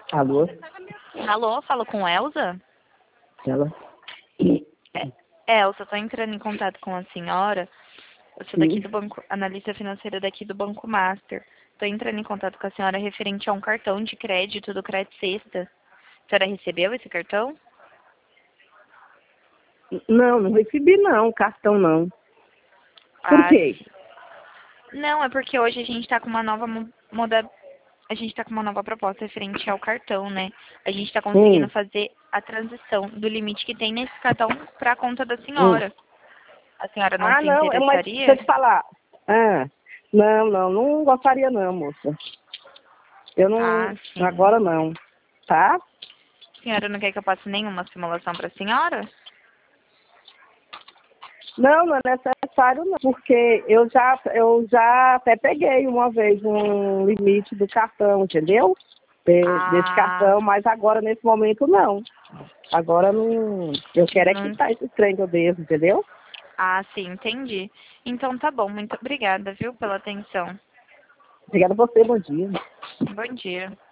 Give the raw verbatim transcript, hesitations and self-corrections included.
Alô? Alô, falo com Elza? Ela? É, Elza, tô entrando em contato com a senhora. Eu sou daqui Sim. do banco, analista financeira daqui do Banco Master. Tô entrando em contato com a senhora referente a um cartão de crédito do Crédito Sexta. A senhora recebeu esse cartão? Não, não recebi não, cartão não. Por Ah, quê? sim. Não, é porque hoje a gente tá com uma nova mo- moda... A gente tá com uma nova proposta referente ao cartão, né? A gente tá conseguindo Hum, fazer a transição do limite que tem nesse cartão para a conta da hum. senhora. A senhora não Ah, se não, é, mas deixa eu interessaria? te falar. Ah, não, não, não gostaria não, moça. Eu Ah, não, sim. agora não, tá? A senhora não quer que eu passe nenhuma simulação para a senhora? Não, não é necessário não, porque eu já, eu já até peguei uma vez um limite do cartão, entendeu? De- Desse Ah, cartão, mas agora nesse momento não. Agora não, eu quero é não... quitar esse trem que eu devo, entendeu? ah, sim, entendi. Então tá bom, muito obrigada, viu, pela atenção. Obrigada a você, bom dia. Bom dia.